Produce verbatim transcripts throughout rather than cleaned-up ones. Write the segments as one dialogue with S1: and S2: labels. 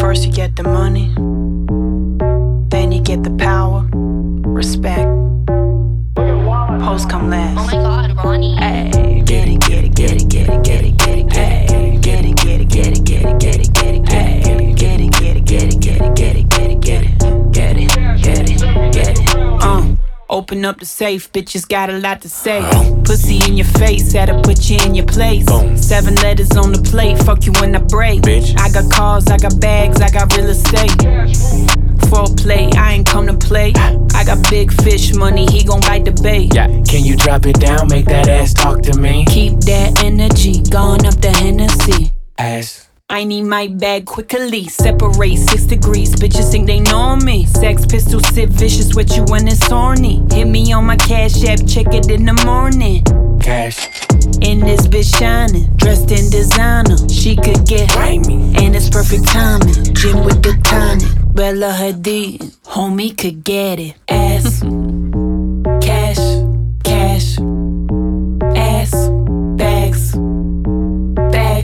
S1: First you get the money, then you get the power, respect. Hoes come last.
S2: Oh my god, Ronnie.
S1: Ay, get it, get it, get it, get it, get it, get it, ay, get it, get it, get it, get it, get it, get it, ay, get it, get it, get it, get it, get it, get it, get it, get it, get it, get it. Uh, open up the safe, bitches got a lot to say. Pussy in your face, had to put you in your place. Seven letters on the plate, fuck you when I break. I got cars, I got bags, I got real estate. Foreplay, I ain't come to play. I got big fish money, he gon' bite the bait.
S3: Yeah, can you drop it down, make that ass talk to me?
S1: Keep that energy, going up the Hennessy.
S3: Ass.
S1: I need my bag quickly, separate six degrees, bitches think they know me. Sex pistol, sit vicious with you when it's horny. Hit me on my cash app, check it in the morning.
S3: Cash.
S1: In this bitch shining, dressed in designer. She could get
S3: grimy,
S1: and it's perfect timing. Gym with the tonic, Bella Hadid, homie could get it. Ass, cash, cash, ass, bags, bag.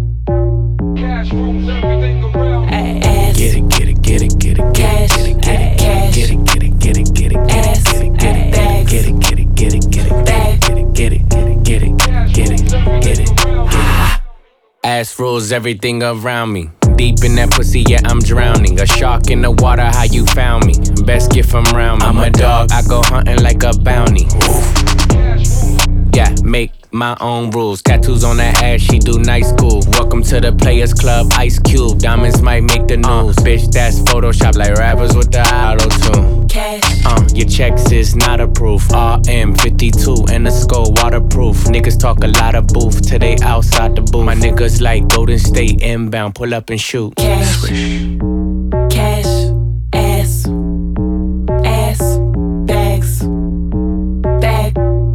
S1: Cash rules everything around. Ass,
S3: get it, get it, get it, get it,
S1: cash,
S3: get it, get it,
S1: cash,
S3: get it, get it, get it, get it,
S1: ass,
S3: get it, get it,
S1: bags,
S3: get it, get it, get it, get it,
S1: bag,
S3: get it, get it, get it, get it, get it, get it, get it. Ass rules everything around me. Deep in that pussy, yeah, I'm drowning. A shark in the water, how you found me? Best gift from around me. I'm a dog, I go hunting like a bounty. Yeah, make my own rules. Tattoos on that ass, she do night school. Welcome to the Players Club, Ice Cube. Diamonds might make the news. Uh, bitch, that's Photoshop like rappers with the auto-tune.
S1: cash.
S3: Uh, your checks is not approved. R M fifty-two and the skull waterproof. Niggas talk a lot of booth till they outside the booth. My niggas like Golden State inbound, pull up and shoot.
S1: Cash, cash, ass, ass, bags, bag.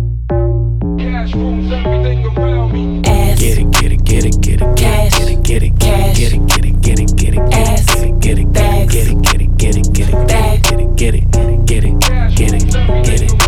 S1: Cash rules everything around me. Ass,
S3: get it, get it, get it, get it,
S1: cash,
S3: get it, get it,
S1: cash,
S3: get it, get it, get it, get it,
S1: ass,
S3: get it, get it,
S1: bags,
S3: get it, get it, get it, get it,
S1: bag,
S3: get it, get it, get it, get it, get it, get it.